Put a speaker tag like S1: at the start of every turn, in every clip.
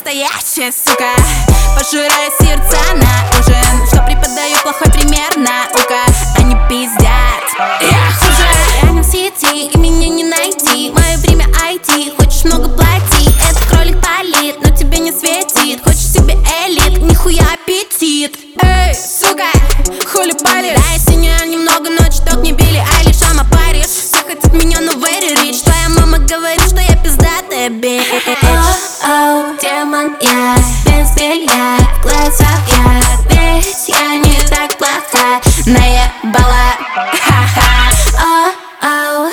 S1: настоящая, сука. Пожираю сердца на ужин, что преподаю плохой пример наука. Они пиздят, я хуже. Я не в сети, и меня не найти. Мое время IT, хочешь много плати. Этот кролик палит, но тебе не светит. Хочешь себе элит, нихуя аппетит. Эй, сука, хули палишь? Да, я синяю немного, но чуток не били Айлиш, ама паришь. Все хотят меня, но very rich. Твоя мама говорит, что я пиздатая bitch.
S2: Оу, демон, я без белья, в глазах я, ведь я не так плоха.
S1: Наебала, ха-ха.
S2: Оу,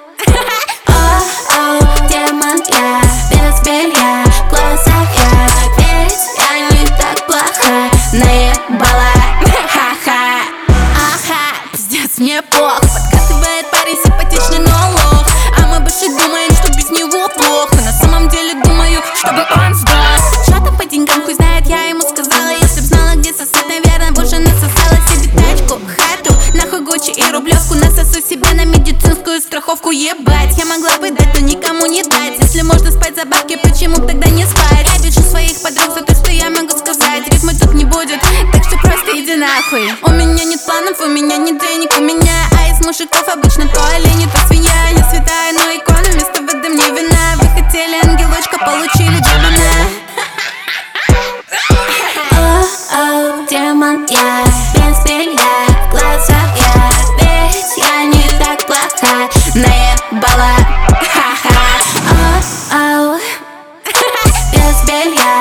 S2: демон, я без белья, в глазах я, ведь я не так плоха.
S1: Наебала, ха-ха. Ага, пиздец, мне плохо. Подкатывает парень симпатичный, но лох. А мы больше думаем, что без него плохо. На самом деле думаю, чтобы он сдох. Что там по деньгам, хуй знает, я ему сказала. Если б знала, где сосать, наверное, больше насосала себе тачку, хату, нахуй Гуччи и рублевку. Насосу себе на медицинскую страховку, ебать. Я могла бы дать, но никому не дать. Если можно спать за бабки, почему б тогда не спать? Я бежу своих подруг за то, что я могу сказать. Рифмы тут не будет, так что просто иди нахуй. У меня нет планов, у меня нет денег, у меня из мужиков обычно то олень, то свинья. Не святая, но икона, вместо воды мне вина. Вы хотели ангелочка, получили демона.
S2: Оу, демон, я без белья, в глазах я, ведь я не так плоха.
S1: Наебала, ха-ха.
S2: Оу, без белья,